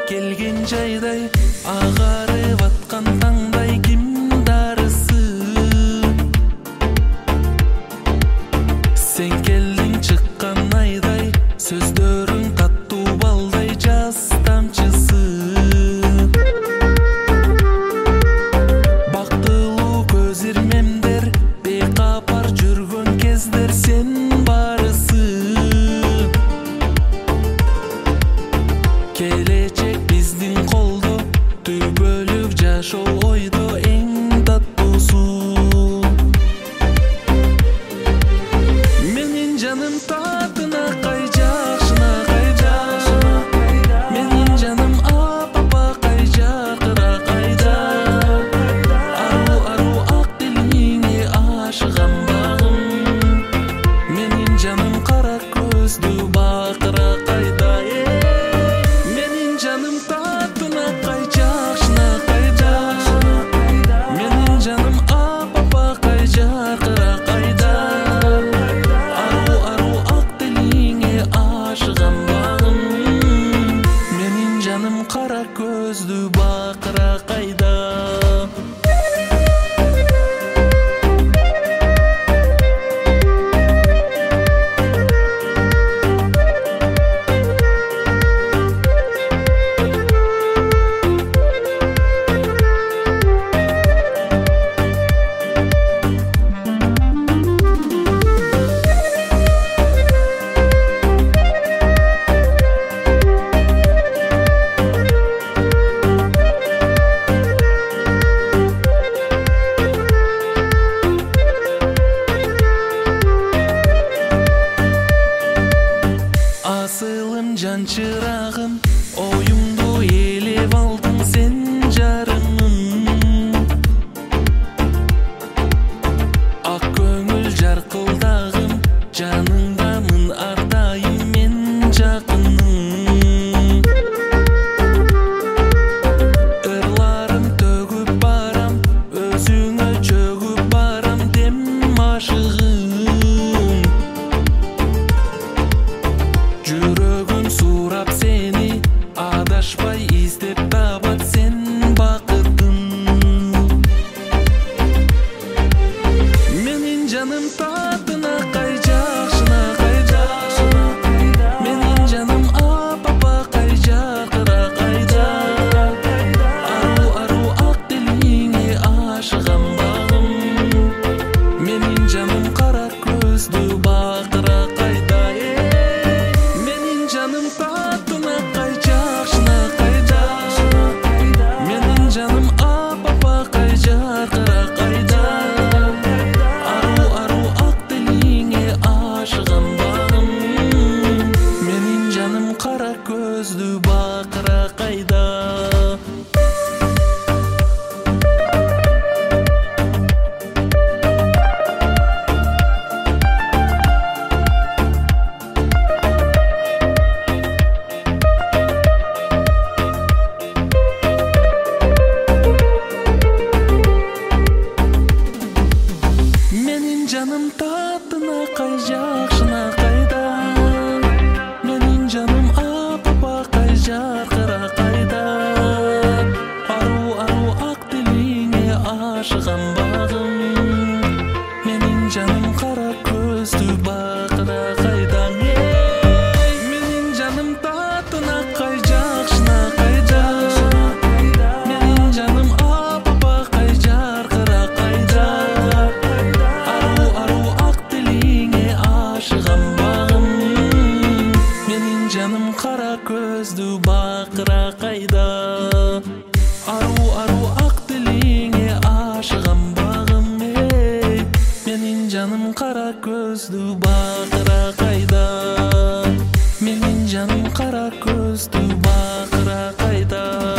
келген жайдай агарып аткан таңдай ким дарысы сен келдиң чыккан айдай сөздөрүң каттуу балдай жаз тамчысы бактылуу көз ирмемдер бейкапар жүргөн кездер сен барысы келечек биздин колдо түбөлүк жашоо ойдо эң таттуусу менин жаным татына кай жакшына кайда менин жаным апапа кай жакыра кайда ару ак тилиңе ашыгам багым менин жаным кара көздүү бакыра кайда менин жаным татына кай жакшына кайда менин жаным апапа кай жакыра кайда ару ак тилиңе ашыгам багым менин жаным кара көздүү бакыра кайда асылым жан чырагым оюмду ээлеп алдың сен жарымым ак көңүл жаркылдагым жаныңдамын ар дайым мен жакының ырларым төгүп барам өзүңө чөгүп барам дем ашыгым жүрөгүм сурап сени адашпай издеп табат сен бакытын менин жаным татына кай жакшына кайда менин жаным апапа кай жакыра кайда ару ак тилиңе ашыгам багым менин жаным кара көздүү бакыра кайда менин жаным татына кай жакшына кайда менин жаным апапа кай жакыра кайда ару ак тилиңе ашыгам багым менин жаным кара көздүү бакыра кайда менин жаным татына кай жакшына кайда менин жаным апапа кай жакыра кайда ару ак тилиңе ашыгам багым менин жаным кара көздүү бакыра кайда менин жаным татына кай жакшына кайда менин жаным апапа кай жакыра кайда ару ак тилиңе ашыгам багым менин жаным кара көздүү бакыра кайда ару ак тилиңе ашыгам багым менин жаным кара көздүү бакыра кайда менин жаным кара көздүү бакыра кайда